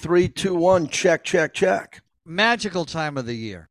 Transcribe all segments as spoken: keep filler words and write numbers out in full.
three, two, one. Check, check, check. Magical time of the year.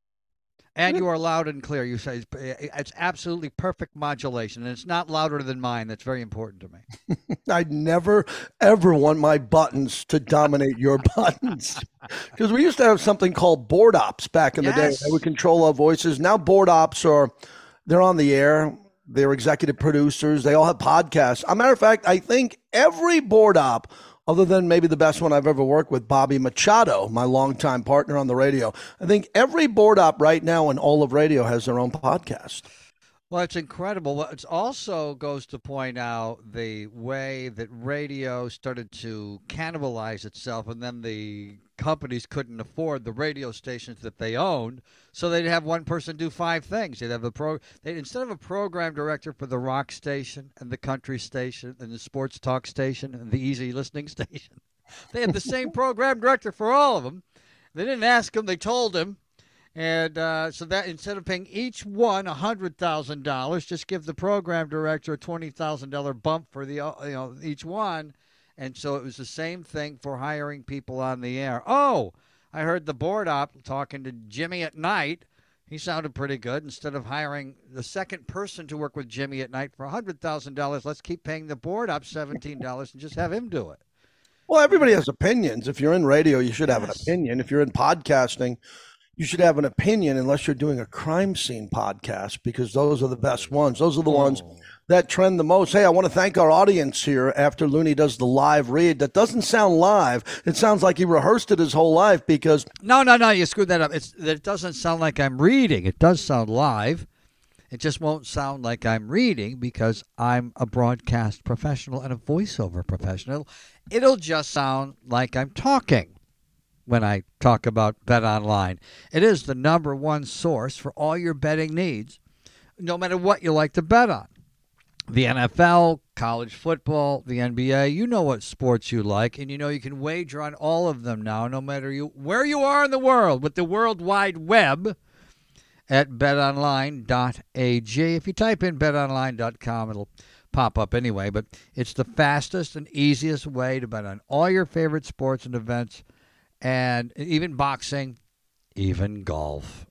And you are loud and clear. You say it's absolutely perfect modulation, and it's not louder than mine. That's very important to me. I never, ever want my buttons to dominate your buttons. Because we used to have something called board ops back in Yes. the day. They would control our voices. Now board ops are, they're on the air. They're executive producers. They all have podcasts. As a matter of fact, I think every board op, other than maybe the best one I've ever worked with, Bobby Machado, my longtime partner on the radio, I think every board op right now in all of radio has their own podcast. Well, it's incredible. Well, it also goes to point out the way that radio started to cannibalize itself, and then the companies couldn't afford the radio stations that they owned, so they'd have one person do five things. They'd have a pro. They'd, instead of a program director for the rock station and the country station and the sports talk station and the easy listening station, they had the same program director for all of them. They didn't ask him; they told him. And uh, so that instead of paying each one one hundred thousand dollars, just give the program director a twenty thousand dollars bump for the uh, you know each one. And so it was the same thing for hiring people on the air. Oh, I heard the board op talking to Jimmy at night. He sounded pretty good. Instead of hiring the second person to work with Jimmy at night for one hundred thousand dollars, let's keep paying the board op seventeen dollars and just have him do it. Well, everybody has opinions. If you're in radio, you should have Yes. an opinion. If you're in podcasting, you should have an opinion unless you're doing a crime scene podcast, because those are the best ones. Those are the ones that trend the most. Hey, I want to thank our audience here after Looney does the live read. That doesn't sound live. It sounds like he rehearsed it his whole life because No, no, no, you screwed that up. It's it doesn't sound like I'm reading. It does sound live. It just won't sound like I'm reading because I'm a broadcast professional and a voiceover professional. It'll just sound like I'm talking when I talk about BetOnline. It is the number one source for all your betting needs, no matter what you like to bet on. The N F L, college football, the N B A, you know what sports you like, and you know you can wager on all of them now, no matter you where you are in the world, with the World Wide Web at bet online dot a g. If you type in bet online dot com, it'll pop up anyway, but it's the fastest and easiest way to bet on all your favorite sports and events, and even boxing, even golf.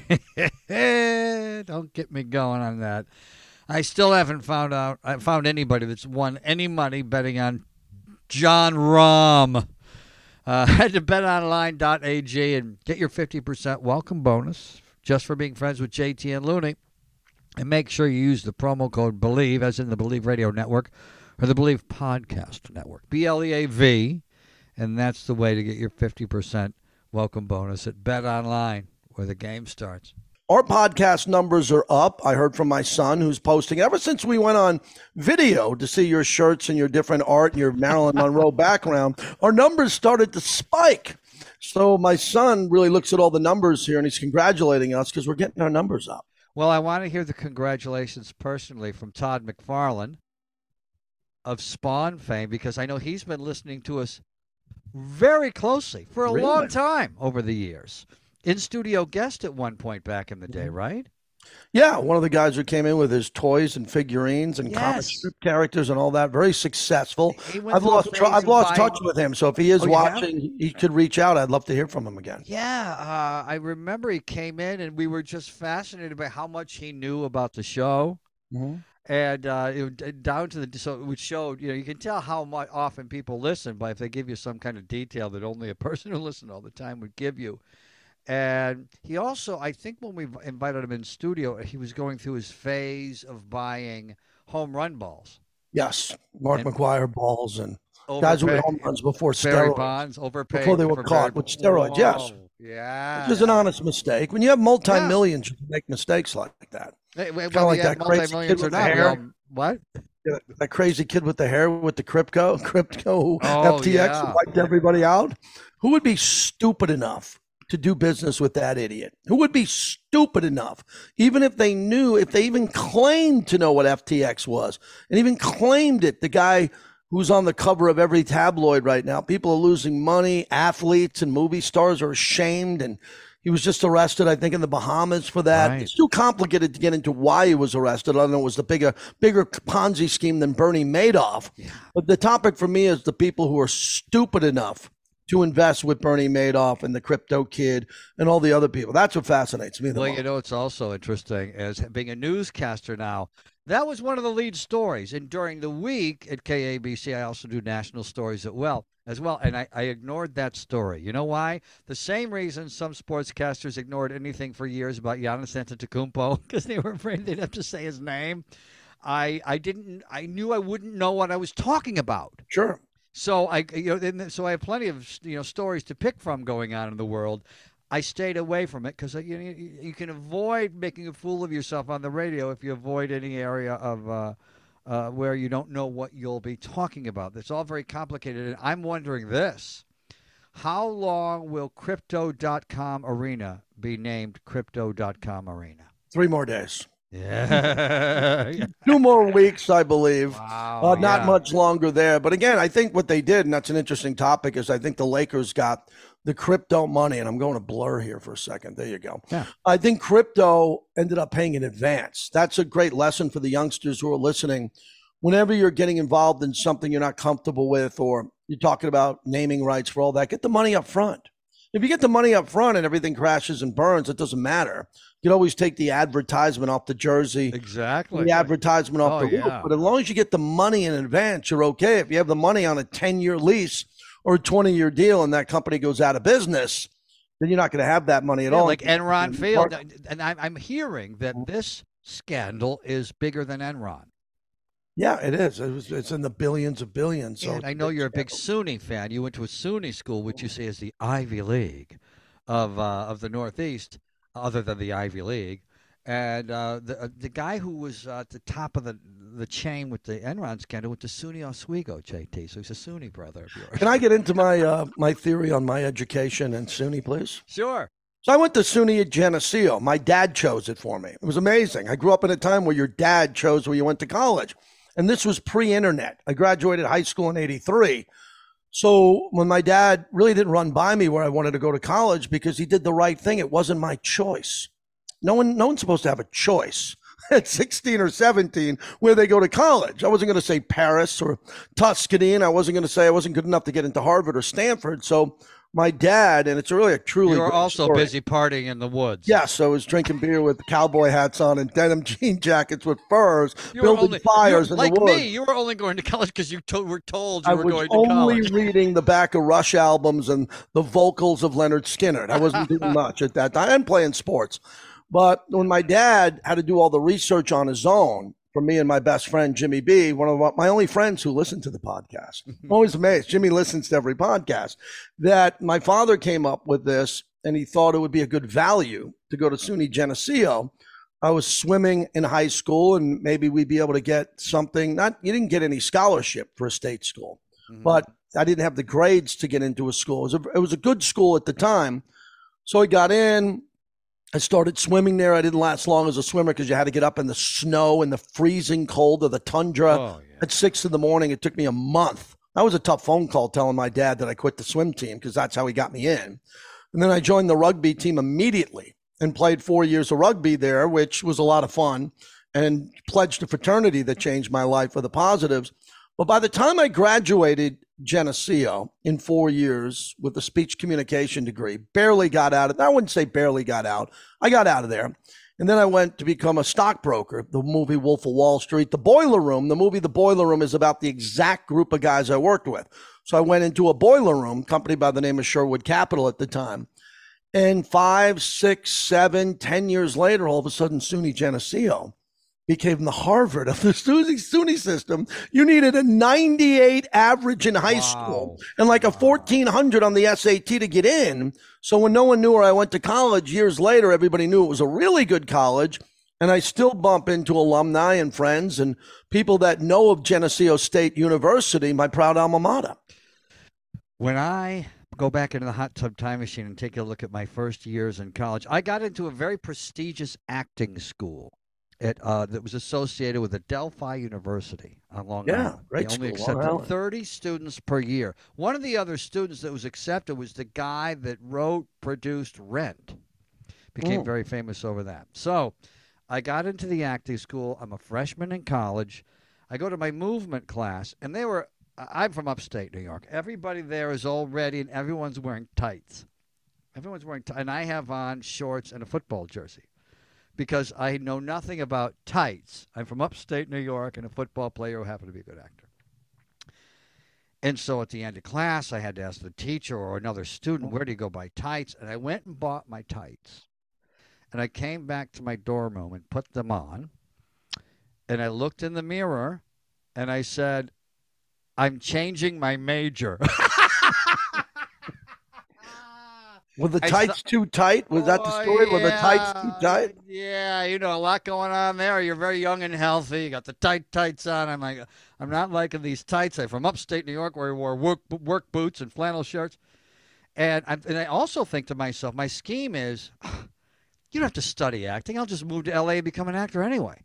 Don't get me going on that. I still haven't found out. I found anybody that's won any money betting on John Rahm. Uh, head to bet online dot a g and get your fifty percent welcome bonus just for being friends with J T and Looney. And make sure you use the promo code BELIEVE, as in the Believe Radio Network, or the Believe Podcast Network. B L E A V. And that's the way to get your fifty percent welcome bonus at BetOnline, where the game starts. our podcast numbers are up. I heard from my son who's posting ever since we went on video to see your shirts and your different art and your Marilyn Monroe background. Our numbers started to spike. So my son really looks at all the numbers here and he's congratulating us because we're getting our numbers up. Well, I want to hear the congratulations personally from Todd McFarlane of Spawn fame, because I know he's been listening to us very closely for a Really? long time over the years. In-studio guest at one point back in the day, right? Yeah, one of the guys who came in with his toys and figurines and Yes. comic strip characters and all that, very successful. He went I've through a lost tr- phase I've of lost buying- touch with him, so if he is Oh, you have? watching, he- he could reach out. I'd love to hear from him again. Yeah, uh, I remember he came in and we were just fascinated by how much he knew about the show. Mm-hmm. And uh, it would, down to the so it showed, you know, you can tell how much often people listen by if they give you some kind of detail that only a person who listens all the time would give you. And he also, I think, when we invited him in studio, he was going through his phase of buying home run balls. Yes, Mark And- McGuire balls and guys who Overpay- had home runs before Barry steroids, Bonds overpaid before they were for caught Barry- with steroids. Yes, Whoa, yeah, which is an honest mistake. When you have multi-millions, you can make mistakes like that. Hey, well, kinda like we had that crazy multi-millions kid or with the not, we hair. all- What? Yeah, that crazy kid with the hair with the crypto, crypto Oh, F T X yeah. who wiped everybody out. Who would be stupid enough to do business with that idiot? Who would be stupid enough, even if they knew, if they even claimed to know what F T X was, and even claimed it? The guy who's on the cover of every tabloid right now. People are losing money. Athletes and movie stars are ashamed, and he was just arrested, I think, in the Bahamas for that. Right. It's too complicated to get into why he was arrested. I don't know. It was the bigger, bigger Ponzi scheme than Bernie Madoff. Yeah. But the topic for me is the people who are stupid enough to invest with Bernie Madoff and the crypto kid and all the other people. That's what fascinates me the Well, most. you know, it's also interesting as being a newscaster now. That was one of the lead stories. And during the week at K A B C, I also do national stories as well. As well, and I, I ignored that story. You know why? The same reason some sportscasters ignored anything for years about Giannis Antetokounmpo because they were afraid they'd have to say his name. I I didn't. I knew I wouldn't know what I was talking about. Sure. So I, you know, so I have plenty of you know stories to pick from going on in the world. I stayed away from it because you, you you can avoid making a fool of yourself on the radio if you avoid any area of uh, uh, where you don't know what you'll be talking about. It's all very complicated, and I'm wondering this: how long will Crypto dot com Arena be named Crypto dot com Arena? Three more days. Yeah. Two more weeks, I believe. Wow. Uh, not yeah. much longer there. But again, I think what they did, and that's an interesting topic, is I think the Lakers got the crypto money. And I'm going to blur here for a second. There you go. Yeah. I think crypto ended up paying in advance. That's a great lesson for the youngsters who are listening. Whenever you're getting involved in something you're not comfortable with, or you're talking about naming rights for all that, get the money up front. If you get the money up front and everything crashes and burns, it doesn't matter. You can always take the advertisement off the jersey. Exactly. The advertisement off Oh, the roof. yeah. But as long as you get the money in advance, you're okay. If you have the money on a ten-year lease or a twenty-year deal and that company goes out of business, then you're not going to have that money at Yeah, all. like Enron Field. And I'm, I'm hearing that this scandal is bigger than Enron. Yeah, it is. It was, it's in the billions of billions. So And I know you're a big SUNY fan. You went to a SUNY school, which you say is the Ivy League of uh, of the Northeast, other than the Ivy League. And uh, the uh, the guy who was uh, at the top of the the chain with the Enron scandal went to SUNY Oswego, J T. So he's a SUNY brother of yours. Can I get into my uh, my theory on my education and SUNY, please? Sure. So I went to SUNY at Geneseo. My dad chose it for me. It was amazing. I grew up in a time where your dad chose where you went to college. And this was pre-internet. I graduated high school in eighty-three. So when my dad really didn't run by me where I wanted to go to college because he did the right thing, it wasn't my choice. No one, no one's supposed to have a choice at sixteen or seventeen where they go to college. I wasn't going to say Paris or Tuscany, and I wasn't going to say I wasn't good enough to get into Harvard or Stanford. So my dad, and it's really a truly You were great also story. busy partying in the woods. Yes, I was drinking beer with cowboy hats on and denim jean jackets with furs, You were building only, fires you, in like the woods. me, you were only going to college because you to, were told you I were was going to only college. reading the back of Rush albums and the vocals of Leonard Skinner. I wasn't doing much at that time. I'm playing sports. But when my dad had to do all the research on his own, for me and my best friend, Jimmy B, one of my only friends who listen to the podcast. I'm always amazed. Jimmy listens to every podcast. That my father came up with this, and he thought it would be a good value to go to SUNY Geneseo. I was swimming in high school, and maybe we'd be able to get something. Not you didn't get any scholarship for a state school, mm-hmm. but I didn't have the grades to get into a school. It was a, it was a good school at the time. So I got in. I started swimming there. I didn't last long as a swimmer because you had to get up in the snow and the freezing cold of the tundra Oh, yeah. at six in the morning. It took me a month. That was a tough phone call telling my dad that I quit the swim team because that's how he got me in. And then I joined the rugby team immediately and played four years of rugby there, which was a lot of fun, and pledged a fraternity that changed my life for the positives. But by the time I graduated Geneseo in four years with a speech communication degree, barely got out of, I wouldn't say barely got out. I got out of there. And then I went to become a stockbroker, the movie Wolf of Wall Street. The Boiler Room, the movie The Boiler Room is about the exact group of guys I worked with. So I went into a boiler room, company by the name of Sherwood Capital at the time. And five, six, seven, ten years later, all of a sudden, SUNY Geneseo became the Harvard of the SUNY, SUNY system. You needed a ninety-eight average in high Wow. school and like a fourteen hundred on the S A T to get in. So when no one knew where I went to college, years later, everybody knew it was a really good college. And I still bump into alumni and friends and people that know of Geneseo State University, my proud alma mater. When I go back into the hot tub time machine and take a look at my first years in college, I got into a very prestigious acting school. It, uh, that was associated with Adelphi University on Long Yeah, Island. great They only school, Long accepted Island. thirty students per year. One of the other students that was accepted was the guy that wrote, produced Rent. Became Mm. very famous over that. So I got into the acting school. I'm a freshman in college. I go to my movement class, and they were I'm from upstate New York. Everybody there is all ready, and everyone's wearing tights. Everyone's wearing tights, and I have on shorts and a football jersey because I know nothing about tights. I'm from upstate New York and a football player who happened to be a good actor. And so at the end of class, I had to ask the teacher or another student, where do you go buy tights? And I went and bought my tights. And I came back to my dorm room and put them on. And I looked in the mirror and I said, I'm changing my major. Were the I tights saw- too tight? Was that the Oh, story? Were the tights too yeah. tight? Yeah, you know, a lot going on there. You're very young and healthy. You got the tight tights on. I'm like, I'm not liking these tights. I'm from upstate New York where we wore work, work boots and flannel shirts. And I, and I also think to myself, my scheme is, you don't have to study acting. I'll just move to L A and become an actor anyway.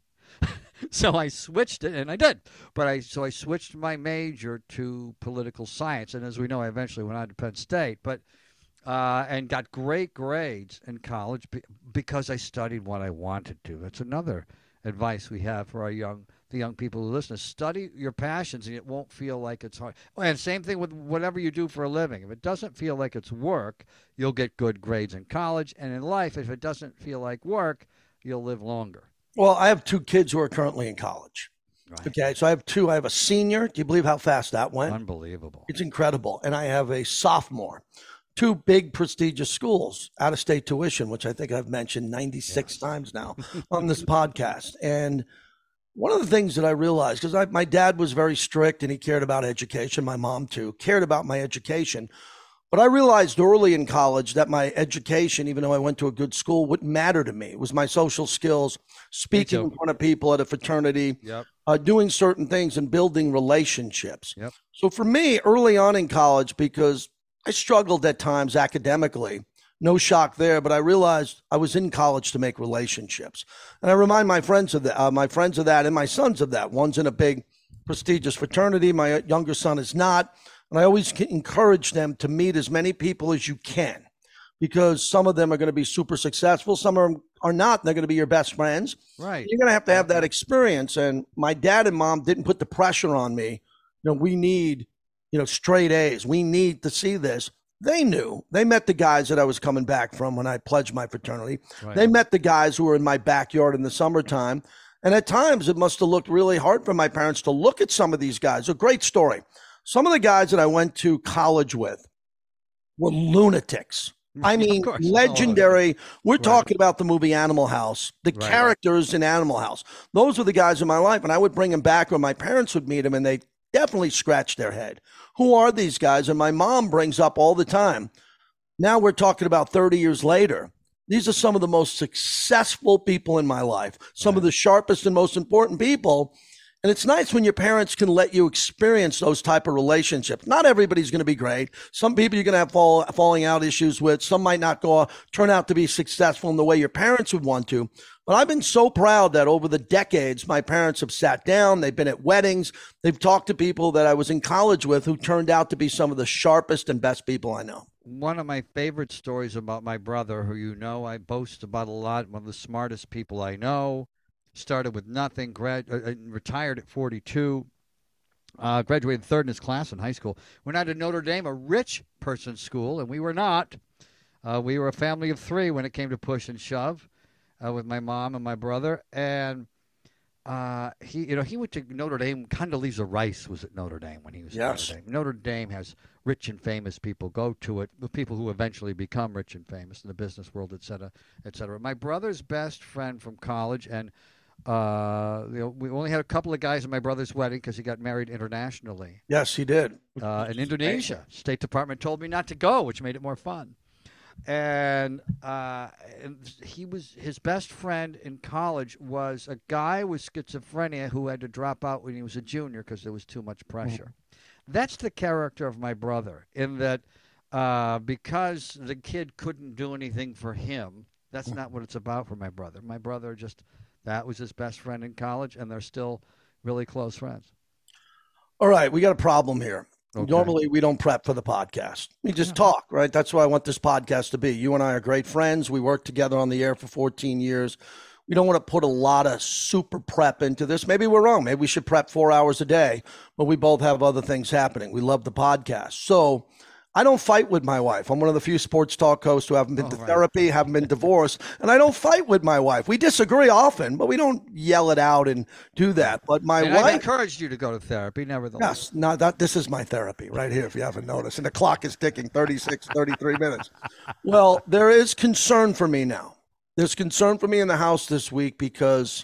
So I switched it, and I did. But I so I switched my major to political science. And as we know, I eventually went on to Penn State. But Uh, and got great grades in college be- because I studied what I wanted to. That's another advice we have for our young, the young people who listen. Study your passions, and it won't feel like it's hard. Oh, and same thing with whatever you do for a living. If it doesn't feel like it's work, you'll get good grades in college, and in life, if it doesn't feel like work, you'll live longer. Well, I have two kids who are currently in college. Right. Okay, so I have two. I have a senior. Do you believe how fast that went? Unbelievable. It's incredible. And I have a sophomore. Two big prestigious schools, out-of-state tuition, which I think I've mentioned ninety-six Yes. times now on this podcast. And one of the things that I realized, because my dad was very strict and he cared about education, my mom too, cared about my education. But I realized early in college that my education, even though I went to a good school, wouldn't matter to me. It was my social skills, speaking in front of people at a fraternity, Yep. uh, doing certain things and building relationships. Yep. So for me, early on in college, because I struggled at times academically, no shock there, but I realized I was in college to make relationships. And I remind my friends of that, uh, my friends of that and my sons of that. One's in a big prestigious fraternity. My younger son is not. And I always encourage them to meet as many people as you can, because some of them are going to be super successful. Some of them are not. And they're going to be your best friends. Right. You're going to have to have that experience. And my dad and mom didn't put the pressure on me. You know, we need, you know, straight A's. We need to see this. They knew. They met the guys that I was coming back from when I pledged my fraternity. Right. They met the guys who were in my backyard in the summertime. And at times it must have looked really hard for my parents to look at some of these guys. A great story. Some of the guys that I went to college with were lunatics. I mean, course. legendary. We're Right. talking about the movie Animal House, the Right. characters in Animal House. Those were the guys in my life. And I would bring them back, or my parents would meet them, and they definitely scratch their head. Who are these guys? And my mom brings up all the time. Now we're talking about thirty years later. These are some of the most successful people in my life, some of the sharpest and most important people. And it's nice when your parents can let you experience those type of relationships. Not everybody's going to be great. Some people you're going to have fall, falling out issues with. Some might not go turn out to be successful in the way your parents would want to. But I've been so proud that over the decades, my parents have sat down. They've been at weddings. They've talked to people that I was in college with who turned out to be some of the sharpest and best people I know. One of my favorite stories about my brother, who you know I boast about a lot, one of the smartest people I know, started with nothing, grad, uh, retired at forty-two, uh, graduated third in his class in high school. Went on to Notre Dame, a rich person's school, and we were not. Uh, we were a family of three when it came to push and shove, uh, with my mom and my brother. And uh, he, you know, he went to Notre Dame. Condoleezza Rice was at Notre Dame when he was Yes. at Notre Dame. Notre Dame has rich and famous people go to it, the people who eventually become rich and famous in the business world, et cetera, et cetera. My brother's best friend from college, and uh, you know, we only had a couple of guys at my brother's wedding because he got married internationally Yes, he did. uh, in Indonesia. State Department told me not to go, which made it more fun. And, uh, and he was his best friend in college was a guy with schizophrenia who had to drop out when he was a junior because there was too much pressure. Mm-hmm. That's the character of my brother, in that uh, because the kid couldn't do anything for him, that's not what it's about for my brother. My brother just, that was his best friend in college, and they're still really close friends. All right, we got a problem here. Okay. Normally, we don't prep for the podcast. We just talk, right? That's why I want this podcast to be. You and I are great friends. We worked together on the air for fourteen years. we don't want to put a lot of super prep into this. Maybe we're wrong. Maybe we should prep four hours a day, but we both have other things happening. We love the podcast. So I don't fight with my wife. I'm one of the few sports talk hosts who haven't been Oh, to right. therapy, haven't been divorced, and I don't fight with my wife. We disagree often, but we don't yell it out and do that. But my And I've wife, encouraged you to go to therapy, nevertheless. yes, no, that this is my therapy right here, if you haven't noticed. And the clock is ticking thirty-six, thirty-three minutes. Well, there is concern for me now. There's concern for me in the house this week because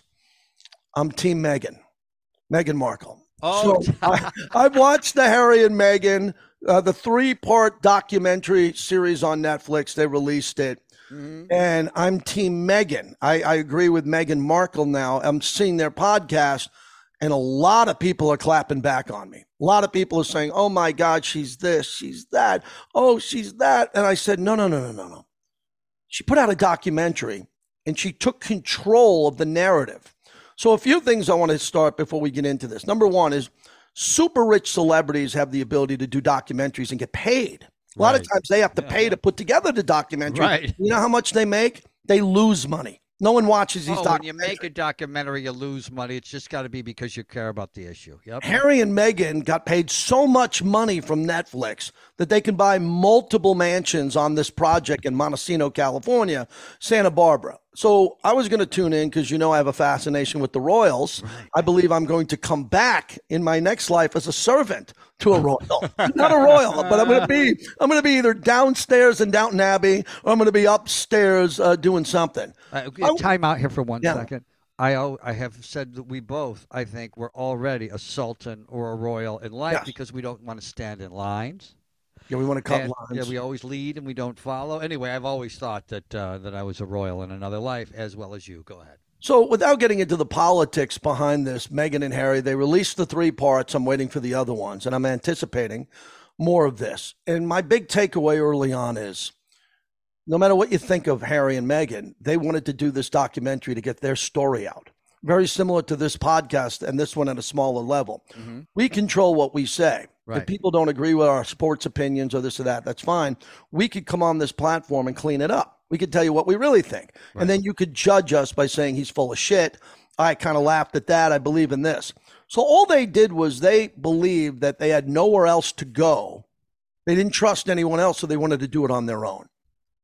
I'm Team Meghan, Meghan Markle. Oh, So I, I've watched the Harry and Meghan, uh, the three-part documentary series on Netflix. They released it. Mhm. And I'm Team Meghan. I, I agree with Meghan Markle now. I'm seeing their podcast, and a lot of people are clapping back on me. A lot of people are saying, oh my God, she's this, she's that. Oh, she's that. And I said, no, no, no, no, no, no. She put out a documentary, and she took control of the narrative. So a few things I want to start before we get into this. Number one is super rich celebrities have the ability to do documentaries and get paid. A lot Right. of times they have to Yeah, pay yeah. to put together the documentary. Right. You know how much they make? They lose money. No one watches these Oh, when you documentaries. make a documentary, you lose money. It's just got to be because you care about the issue. Yep. Harry and Meghan got paid so much money from Netflix that they can buy multiple mansions on this project in Montesino, California, Santa Barbara. So I was going to tune in because, you know, I have a fascination with the royals. I believe I'm going to come back in my next life as a servant to a royal, not a royal, but I'm going to be, I'm going to be either downstairs in Downton Abbey or I'm going to be upstairs uh, doing something. Uh, I- time out here for one Yeah. second. I al- I have said that we both, I think, we're already a sultan or a royal in life Yes. because we don't want to stand in lines. Yeah, we want to cut And, lines. yeah, we always lead and we don't follow. Anyway, I've always thought that uh, that I was a royal in another life, as well as you. Go ahead. So, without getting into the politics behind this, Meghan and Harry, they released the three parts. I'm waiting for the other ones, and I'm anticipating more of this. And my big takeaway early on is no matter what you think of Harry and Meghan, they wanted to do this documentary to get their story out. Very similar to this podcast and this one at a smaller level. Mm-hmm. We control what we say. Right. If people don't agree with our sports opinions or this or that, that's fine. We could come on this platform and clean it up. We could tell you what we really think. Right. And then you could judge us by saying he's full of shit. I kind of laughed at that. I believe in this. So all they did was they believed that they had nowhere else to go. They didn't trust anyone else, so they wanted to do it on their own.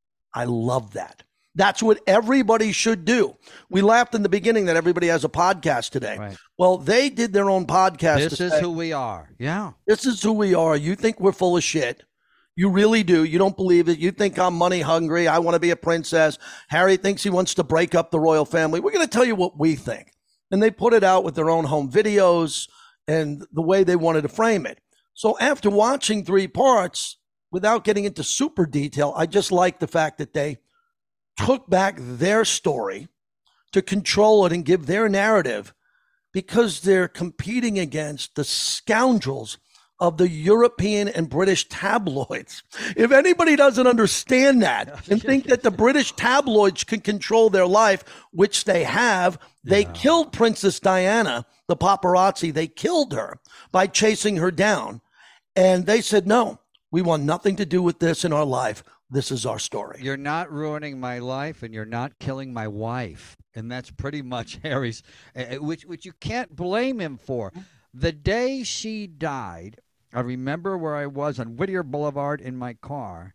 I love that. That's what everybody should do. We laughed in the beginning that everybody has a podcast today. Right. Well, they did their own podcast. This to is say, who we are. Yeah. this is who we are. You think we're full of shit. You really do. You don't believe it. You think I'm money hungry. I want to be a princess. Harry thinks he wants to break up the royal family. We're going to tell you what we think. And they put it out with their own home videos and the way they wanted to frame it. So after watching three parts, without getting into super detail, I just like the fact that they took back their story to control it and give their narrative because they're competing against the scoundrels of the European and British tabloids. If anybody doesn't understand that and think that the British tabloids can control their life, which they have, they Yeah. killed Princess Diana, the paparazzi. They killed her by chasing her down. And they said, no, we want nothing to do with this in our life. This is our story. You're not ruining my life, and you're not killing my wife, and that's pretty much Harry's, uh, which which you can't blame him for. The day she died, I remember where I was on Whittier Boulevard in my car,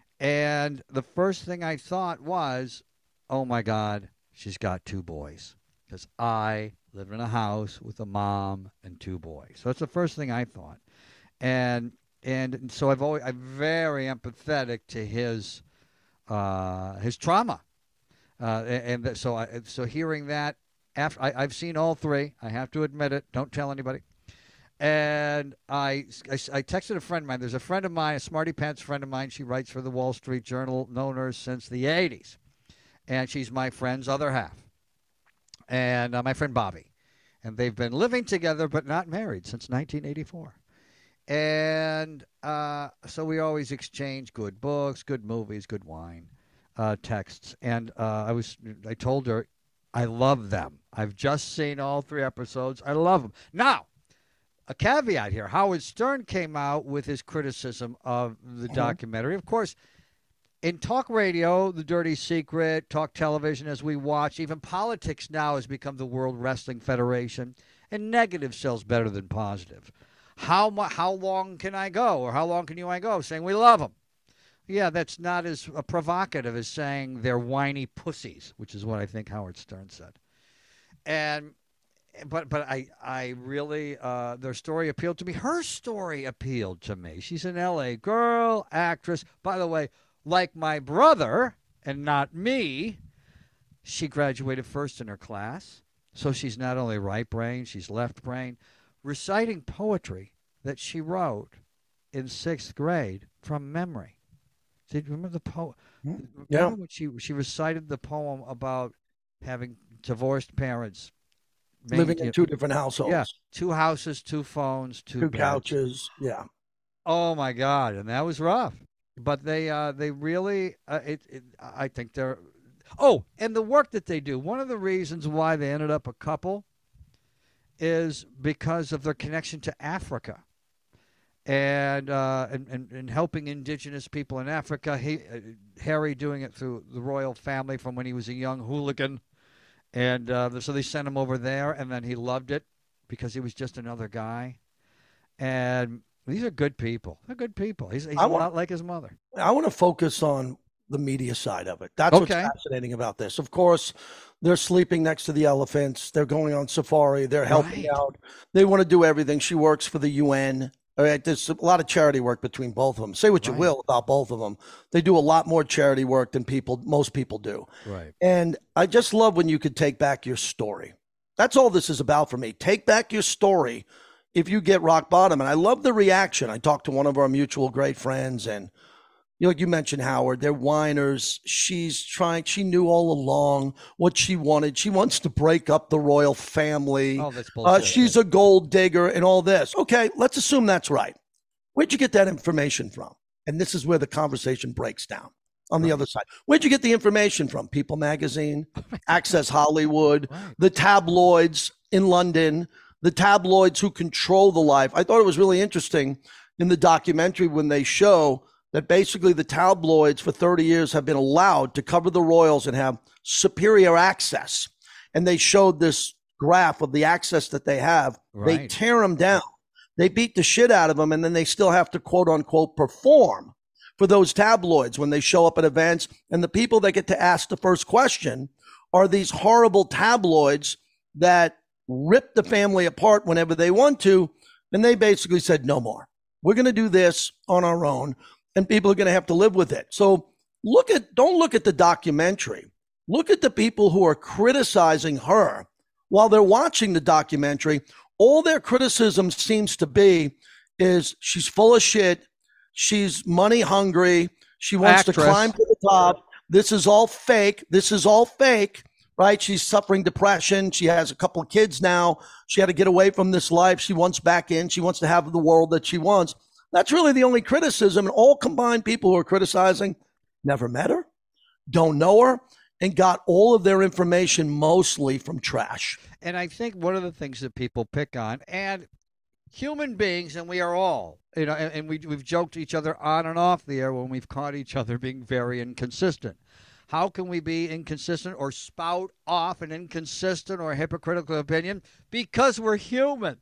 and the first thing I thought was, "Oh my God, she's got two boys," because I live in a house with a mom and two boys. So that's the first thing I thought, and. And so I've always I'm very empathetic to his uh, his trauma, uh, and, and so I, so hearing that after I, I've seen all three, I have to admit it. Don't tell anybody. And I, I I texted a friend of mine. There's a friend of mine, a smarty pants friend of mine. She writes for the Wall Street Journal, known her since the eighties, and she's my friend's other half, and uh, my friend Bobby, and they've been living together but not married since nineteen eighty-four. And uh, so we always exchange good books, good movies, good wine, uh, texts. And uh, I was, I told her, I love them. I've just seen all three episodes. I love them. Now, a caveat here: Howard Stern came out with his criticism of the documentary. Of course, in talk radio, the dirty secret, talk television as we watch, even politics now has become the World Wrestling Federation, and negative sells better than positive. How mu- how long can I go, or how long can you and I go saying we love them? Yeah, that's not as uh, provocative as saying they're whiny pussies, which is what I think Howard Stern said. And but but I I really uh, their story appealed to me. Her story appealed to me. She's an L A girl, actress. By the way, like my brother and not me, she graduated first in her class. So she's not only right brain, she's left brain, reciting poetry that she wrote in sixth grade from memory. Did you remember the poem? Yeah. Remember when she she recited the poem about having divorced parents Living in main- two different households. Yeah, two houses, two phones, two, Two beds. couches. Yeah. Oh my God, and that was rough. But they uh, they really uh, it, it I think they're oh, and the work that they do. One of the reasons why they ended up a couple is because of their connection to Africa. And, uh, and, and and helping indigenous people in Africa. He, uh, Harry doing it through the royal family from when he was a young hooligan. And uh, so they sent him over there, and then he loved it because he was just another guy. And these are good people. They're good people. He's, he's a want, lot like his mother. I want to focus on the media side of it. That's okay. what's fascinating about this. Of course, they're sleeping next to the elephants. They're going on safari. They're helping Right. out. They want to do everything. She works for the U N. All right, there's a lot of charity work between both of them. Say what you Right. will about both of them. They do a lot more charity work than people, most people do. Right. And I just love when you could take back your story. That's all this is about for me. Take back your story if you get rock bottom. And I love the reaction. I talked to one of our mutual great friends, and you know, you mentioned Howard, they're whiners. She's trying, she knew all along what she wanted. She wants to break up the royal family. Oh, that's Uh, bullshit. she's a gold digger and all this. Okay, let's assume that's right. Where'd you get that information from? And this is where the conversation breaks down on the Right. other side. Where'd you get the information from? People Magazine, Access Hollywood, Right. the tabloids in London, the tabloids who control the life. I thought it was really interesting in the documentary when they show that basically the tabloids for thirty years have been allowed to cover the royals and have superior access. And they showed this graph of the access that they have. They Right. tear them down. They beat the shit out of them, and then they still have to quote unquote perform for those tabloids when they show up at events. And the people that get to ask the first question are these horrible tabloids that rip the family apart whenever they want to. And they basically said, no more. We're going to do this on our own, and people are going to have to live with it. So look at, don't look at the documentary. Look at the people who are criticizing her while they're watching the documentary. All their criticism seems to be is she's full of shit. She's money hungry. She wants Actress. to climb to the top. This is all fake. This is all fake, right? She's suffering depression. She has a couple of kids now. She had to get away from this life. She wants back in. She wants to have the world that she wants. That's really the only criticism. And all combined people who are criticizing never met her, don't know her, and got all of their information mostly from trash. And I think one of the things that people pick on, and human beings, and we are all, you know, and, and we, we've joked to each other on and off the air when we've caught each other being very inconsistent. How can we be inconsistent or spout off an inconsistent or hypocritical opinion? Because we're human.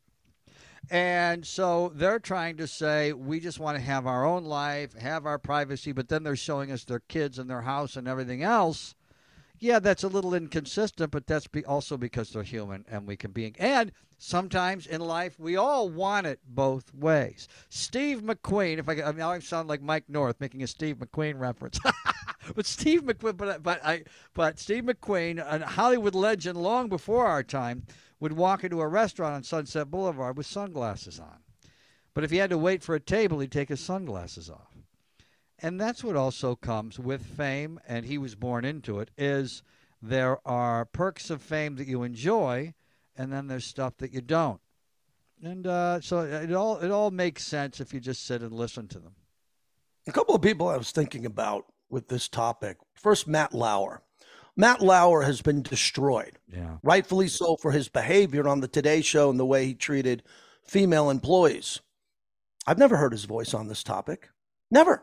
And so they're trying to say we just want to have our own life, have our privacy, but then they're showing us their kids and their house and everything else. Yeah, that's a little inconsistent, but that's be also because they're human and we can be. And sometimes in life, we all want it both ways. Steve McQueen, if I, I now I sound like Mike North making a Steve McQueen reference, but Steve McQueen, but but I, but Steve McQueen, a Hollywood legend long before our time, would walk into a restaurant on Sunset Boulevard with sunglasses on. But if he had to wait for a table, he'd take his sunglasses off. And that's what also comes with fame, and he was born into it, is there are perks of fame that you enjoy, and then there's stuff that you don't. And uh, so it all it all makes sense if you just sit and listen to them. A couple of people I was thinking about with this topic. First, Matt Lauer. Matt Lauer has been destroyed, Yeah. rightfully so, for his behavior on the Today Show and the way he treated female employees. I've never heard his voice on this topic. Never.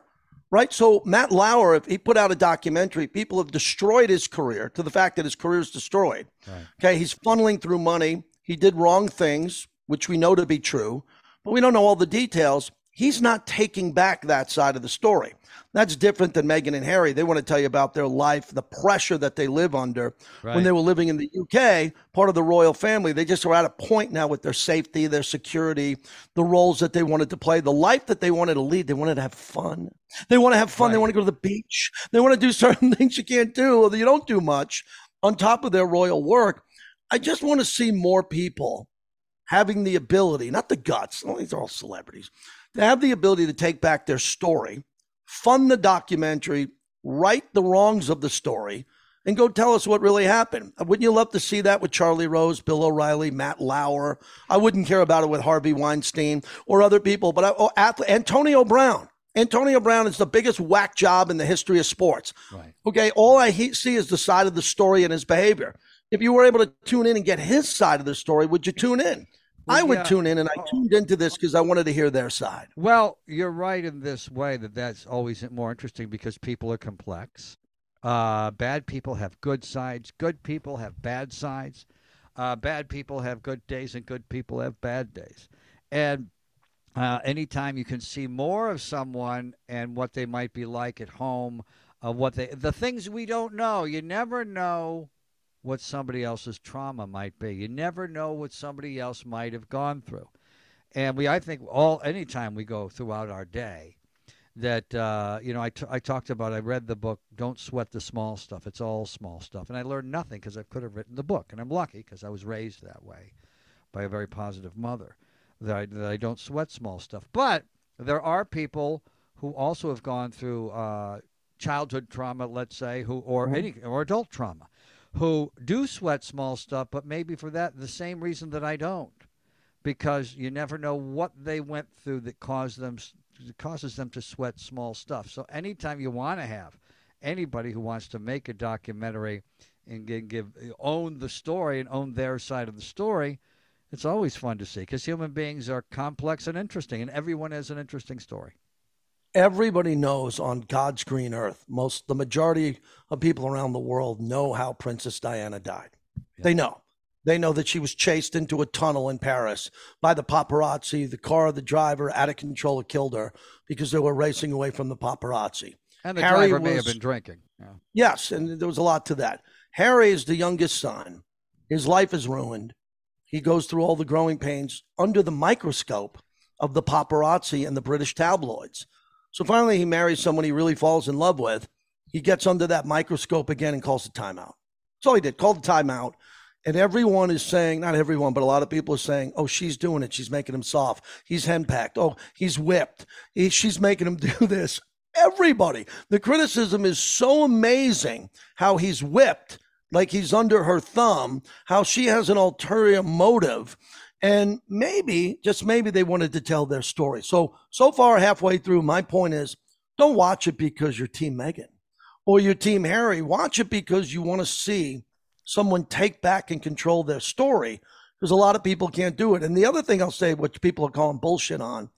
right? So Matt Lauer, if he put out a documentary, people have destroyed his career to the fact that his career is destroyed. Right. Okay, he's funneling through money. He did wrong things, which we know to be true, but we don't know all the details. He's not taking back that side of the story. That's different than Meghan and Harry. They want to tell you about their life, the pressure that they live under. Right. When they were living in the U K, part of the royal family. They just are at a point now with their safety, their security, the roles that they wanted to play, the life that they wanted to lead. They wanted to have fun. They want to have fun. Right. They want to go to the beach. They want to do certain things you can't do, or you don't do much on top of their royal work. I just want to see more people having the ability, not the guts, these are all celebrities, to have the ability to take back their story, fund the documentary, right the wrongs of the story, and go tell us what really happened. Wouldn't you love to see that with Charlie Rose, Bill O'Reilly, Matt Lauer? I wouldn't care about it with Harvey Weinstein or other people, but I, oh, Antonio Brown. Antonio Brown is the biggest whack job in the history of sports. Right. Okay, all I he- see is the side of the story and his behavior. If you were able to tune in and get his side of the story, would you tune in? Well, I would yeah. tune in, and I tuned into this because I wanted to hear their side. Well, you're right in this way that that's always more interesting because people are complex. Uh, bad people have good sides. Good people have bad sides. Uh, bad people have good days, and good people have bad days. And uh, anytime you can see more of someone and what they might be like at home, uh, what they the things we don't know, you never know what somebody else's trauma might be. You never know what somebody else might have gone through. And we, I think, all anytime we go throughout our day, that, uh, you know, I, t- I talked about, I read the book, Don't Sweat the Small Stuff. It's all small stuff. And I learned nothing because I could have written the book. And I'm lucky because I was raised that way by a very positive mother, that I, that I don't sweat small stuff. But there are people who also have gone through uh, childhood trauma, let's say, who or any or adult trauma, who do sweat small stuff, but maybe for that, the same reason that I don't, because you never know what they went through that caused them, causes them to sweat small stuff. So anytime you want to have anybody who wants to make a documentary and give, give own the story and own their side of the story, it's always fun to see because human beings are complex and interesting, and everyone has an interesting story. Everybody knows on God's green earth, most the majority of people around the world know how Princess Diana died. Yeah. They know. They know that she was chased into a tunnel in Paris by the paparazzi. The car of the driver, out of control, killed her because they were racing away from the paparazzi. And the Harry driver may was, have been drinking. Yeah. Yes, and there was a lot to that. Harry is the youngest son. His life is ruined. He goes through all the growing pains under the microscope of the paparazzi and the British tabloids. So finally, he marries someone he really falls in love with. He gets under that microscope again and calls a timeout. That's all he did, called the timeout. And everyone is saying, not everyone, but a lot of people are saying, oh, she's doing it. She's making him soft. He's henpecked. Oh, he's whipped. He, she's making him do this. Everybody. The criticism is so amazing how he's whipped, like he's under her thumb, how she has an ulterior motive. And maybe, just maybe they wanted to tell their story. So, so far halfway through, my point is, don't watch it because you're Team Meghan or you're Team Harry. Watch it because you want to see someone take back and control their story, because a lot of people can't do it. And the other thing I'll say, which people are calling bullshit on,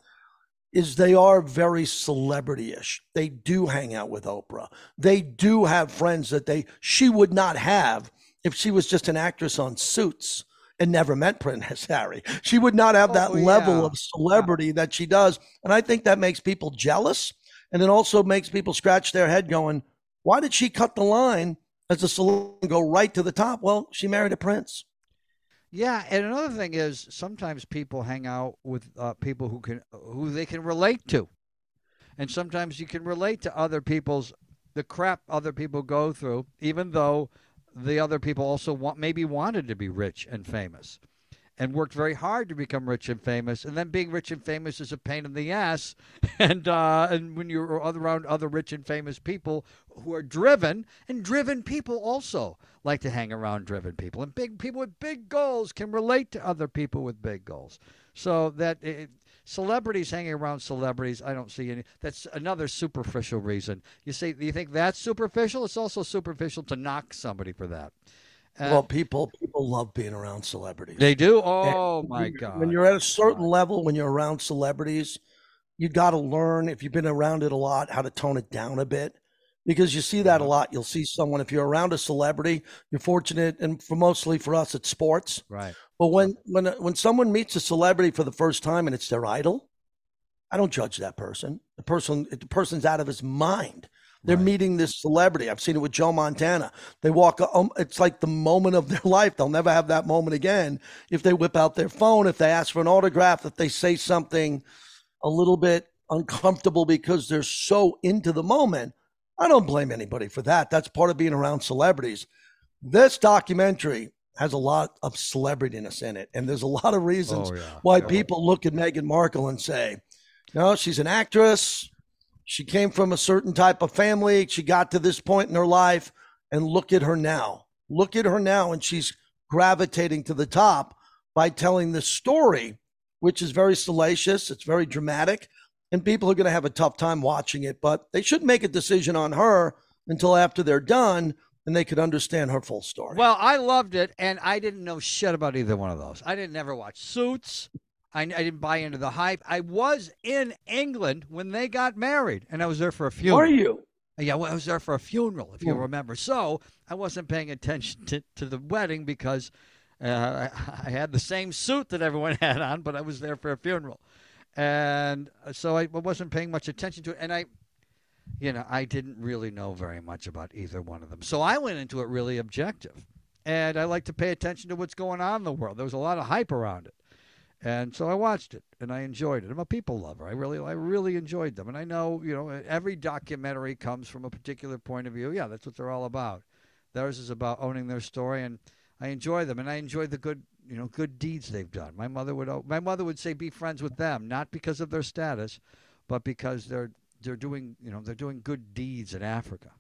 is they are very celebrity-ish. They do hang out with Oprah. They do have friends that they she would not have if she was just an actress on Suits and never met Prince Harry. She would not have that oh, yeah. level of celebrity yeah. that she does. And I think that makes people jealous. And it also makes people scratch their head going, why did she cut the line as a celebrity and go right to the top? Well, she married a prince. Yeah, and another thing is sometimes people hang out with uh, people who can who they can relate to. And sometimes you can relate to other people's, the crap other people go through, even though the other people also want, maybe wanted to be rich and famous and worked very hard to become rich and famous. And then being rich and famous is a pain in the ass. And uh, and when you're around other rich and famous people who are driven, and driven people also like to hang around driven people. And big people with big goals can relate to other people with big goals. So that it, celebrities hanging around celebrities, I don't see any. That's another superficial reason. You say, you think that's superficial? It's also superficial to knock somebody for that. Uh, well, people people love being around celebrities. They do? Oh, and my God. When you're at a certain level, when you're around celebrities, you got to learn, if you've been around it a lot, how to tone it down a bit. Because you see that a lot. You'll see someone, if you're around a celebrity, you're fortunate, and for mostly for us, it's sports. Right. But when when when someone meets a celebrity for the first time and it's their idol, I don't judge that person. The person the person's out of his mind. They're Right. meeting this celebrity. I've seen it with Joe Montana. They walk. Um, it's like the moment of their life. They'll never have that moment again. If they whip out their phone, if they ask for an autograph, if they say something a little bit uncomfortable because they're so into the moment. I don't blame anybody for that. That's part of being around celebrities. This documentary has a lot of celebrityness in it, and there's a lot of reasons Oh, yeah. why Yeah. people look at Meghan Markle and say, you know, she's an actress. She came from a certain type of family. She got to this point in her life, and look at her now. Look at her now, and she's gravitating to the top by telling this story, which is very salacious. It's very dramatic. And people are going to have a tough time watching it, but they shouldn't make a decision on her until after they're done and they could understand her full story. Well, I loved it, and I didn't know shit about either one of those. I didn't ever watch Suits. I, I didn't buy into the hype. I was in England when they got married, and I was there for a funeral. Are you? Yeah, well, I was there for a funeral, if you Hmm. remember. So I wasn't paying attention to, to the wedding because uh, I, I had the same suit that everyone had on, but I was there for a funeral. And so I wasn't paying much attention to it. And I, you know, I didn't really know very much about either one of them. So I went into it really objective. And I like to pay attention to what's going on in the world. There was a lot of hype around it. And so I watched it and I enjoyed it. I'm a people lover. I really, I really enjoyed them. And I know, you know, every documentary comes from a particular point of view. Yeah, that's what they're all about. Theirs is about owning their story, and I enjoy them. And I enjoy the good, you know, good deeds they've done. My mother would, my mother would say, be friends with them, not because of their status, but because they're they're doing, you know, they're doing good deeds in Africa.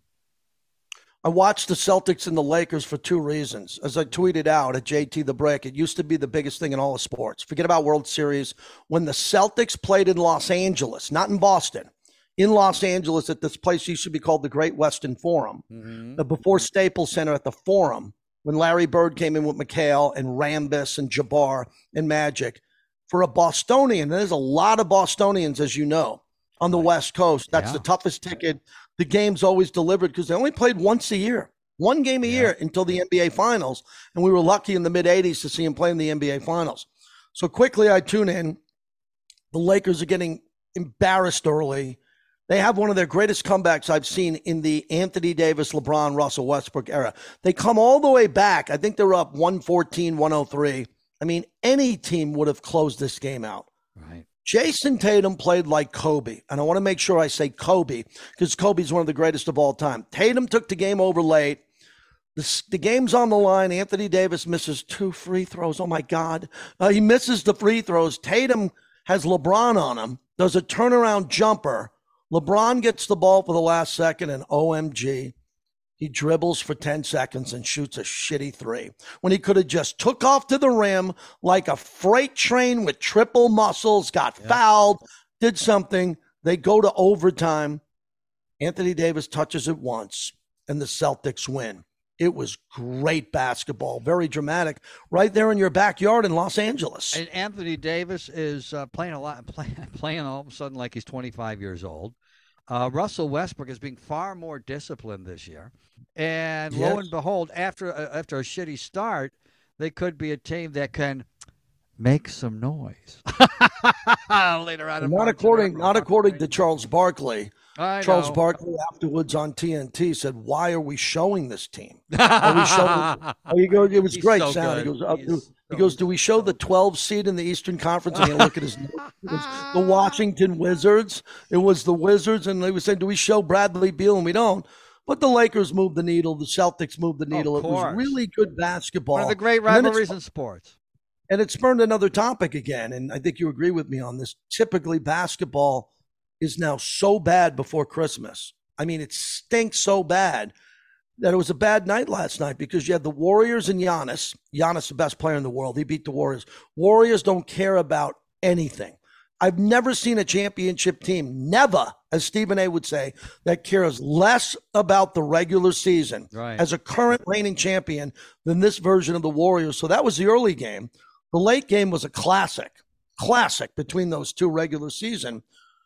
I watched the Celtics and the Lakers for two reasons. As I tweeted out at J T The Brick, it used to be the biggest thing in all of sports. Forget about World Series. When the Celtics played in Los Angeles, not in Boston, in Los Angeles at this place used to be called the Great Western Forum, Mm-hmm. before Staples Center at the Forum, when Larry Bird came in with McHale and Rambis and Jabbar and Magic. For a Bostonian, there's a lot of Bostonians, as you know, on the West Coast. That's Yeah. the toughest ticket. The game's always delivered because they only played once a year, one game a Yeah. year until the N B A Finals. And we were lucky in the mid-eighties to see him play in the N B A Finals. So quickly I tune in. The Lakers are getting embarrassed early. They have one of their greatest comebacks I've seen in the Anthony Davis, LeBron, Russell Westbrook era. They come all the way back. I think they're up one fourteen, one oh three. I mean, any team would have closed this game out. Right. Jason Tatum played like Kobe, and I want to make sure I say Kobe because Kobe's one of the greatest of all time. Tatum took the game over late. The, the game's on the line. Anthony Davis misses two free throws. Oh, my God. Uh, he misses the free throws. Tatum has LeBron on him, does a turnaround jumper. LeBron gets the ball for the last second, and O M G, he dribbles for ten seconds and shoots a shitty three when he could have just took off to the rim like a freight train with triple muscles, got Yeah. fouled, did something. They go to overtime. Anthony Davis touches it once, and the Celtics win. It was great basketball, very dramatic, right there in your backyard in Los Angeles. And Anthony Davis is uh, playing a lot, play, playing all of a sudden like he's twenty-five years old. Uh, Russell Westbrook is being far more disciplined this year, and lo Yes. and behold, after a, after a shitty start, they could be a team that can make some noise later on. in not March and according, April. not according to Charles Barkley. I Charles know. Barkley afterwards on T N T said, "Why are we showing this team? Are we showing?" Oh, he goes, "It was He's great so sound." He good. goes, uh, He's do, so "He goes, do we show so the good. twelve seed in the Eastern Conference?" And he look at his notes. It was the Washington Wizards. It was the Wizards, and they were saying, "Do we show Bradley Beal?" And we don't. But the Lakers moved the needle. The Celtics moved the needle. It was course. really good basketball. One of the great And then it's- rivalries in sports. and it spurned another topic again. And I think you agree with me on this. Typically, basketball is now so bad before Christmas. I mean, it stinks so bad that it was a bad night last night because you had the Warriors and Giannis. Giannis, the best player in the world. He beat the Warriors. Warriors don't care about anything. I've never seen a championship team, never, as Stephen A. would say, that cares less about the regular season Right. as a current reigning champion than this version of the Warriors. So that was the early game. The late game was a classic, classic between those two regular season.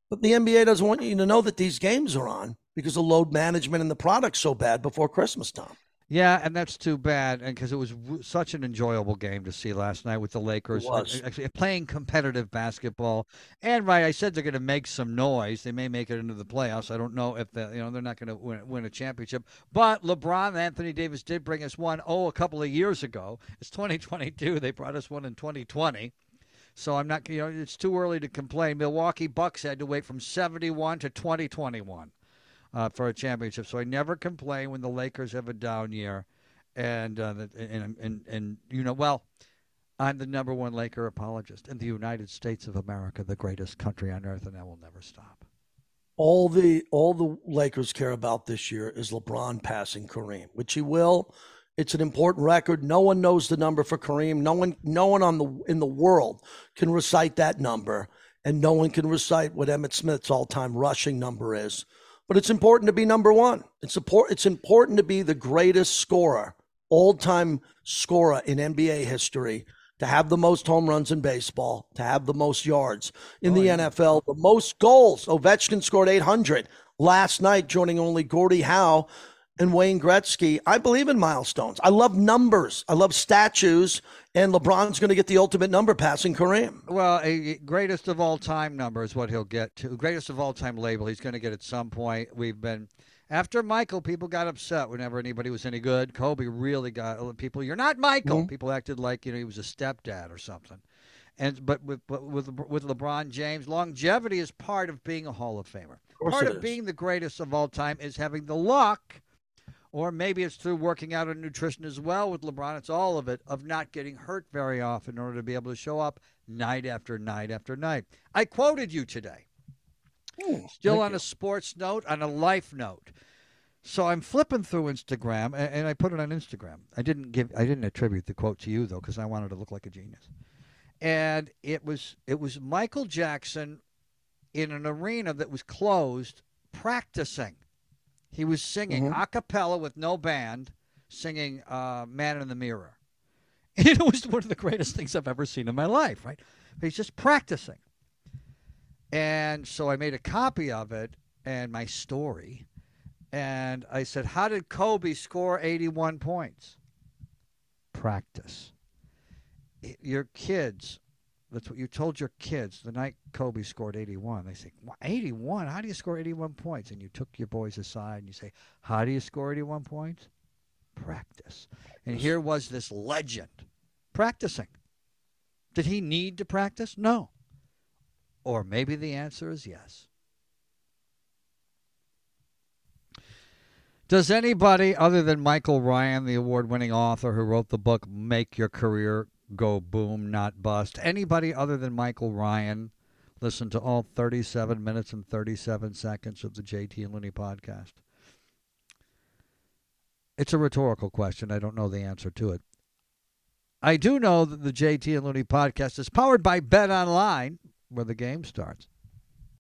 But the N B A doesn't want you to know that these games are on because the load management and the product's so bad before Christmas time. Yeah, and that's too bad, and because it was w- such an enjoyable game to see last night with the Lakers. It was. Actually playing competitive basketball. And right, I said they're going to make some noise. They may make it into the playoffs. I don't know if they, you know, they're not going to win, win a championship. But LeBron and Anthony Davis did bring us one. Oh, a couple of years ago. It's twenty twenty-two. They brought us one in twenty twenty. So I'm not, you know, it's too early to complain. Milwaukee Bucks had to wait from seventy-one to twenty twenty-one. Uh, for a championship, so I never complain when the Lakers have a down year, and uh, and, and and you know, well, I'm the number one Laker apologist in the United States of America, the greatest country on earth, and that will never stop. All the all the Lakers care about this year is LeBron passing Kareem, which he will. It's an important record. No one knows the number for Kareem. No one, no one on the in the world can recite that number, and no one can recite what Emmitt Smith's all-time rushing number is. But it's important to be number one. It's important, it's important to be the greatest scorer, all-time scorer in N B A history, to have the most home runs in baseball, to have the most yards in oh, the yeah. N F L, the most goals. Ovechkin scored eight hundred last night, joining only Gordie Howe and Wayne Gretzky. I believe in milestones. I love numbers. I love statues. And LeBron's going to get the ultimate number passing Kareem. Well, a greatest of all time number is what he'll get to. Greatest of all time label he's going to get at some point. We've been, after Michael, people got upset whenever anybody was any good. Kobe really got people, you're not Michael. Mm-hmm. People acted like, you know, he was a stepdad or something. And But with but with with LeBron James, longevity is part of being a Hall of Famer. Of part of is. being the greatest of all time is having the luck, or maybe it's through working out and nutrition as well with LeBron. It's all of it, of not getting hurt very often in order to be able to show up night after night after night. I quoted you today. Oh, Still on you. a sports note, on a life note. So I'm flipping through Instagram, and, and I put it on Instagram. I didn't give, I didn't attribute the quote to you, though, because I wanted to look like a genius. And it was it was Michael Jackson in an arena that was closed practicing. He was singing mm-hmm. a cappella with no band, singing uh, Man in the Mirror. It was one of the greatest things I've ever seen in my life, right? But he's just practicing. And so I made a copy of it and my story. And I said, how did Kobe score eighty-one points? Practice. Your kids, that's what you told your kids the night Kobe scored eighty-one. They say, eighty-one? How do you score eighty-one points? And you took your boys aside and you say, how do you score eighty-one points? Practice. And here was this legend practicing. Did he need to practice? No. Or maybe the answer is yes. Does anybody other than Michael Ryan, the award-winning author who wrote the book Make Your Career Go Boom, Not Bust, anybody other than Michael Ryan listen to all thirty-seven minutes and thirty-seven seconds of the J T and Looney podcast? It's a rhetorical question. I don't know the answer to it. I do know that the J T and Looney podcast is powered by Bet Online, where the game starts.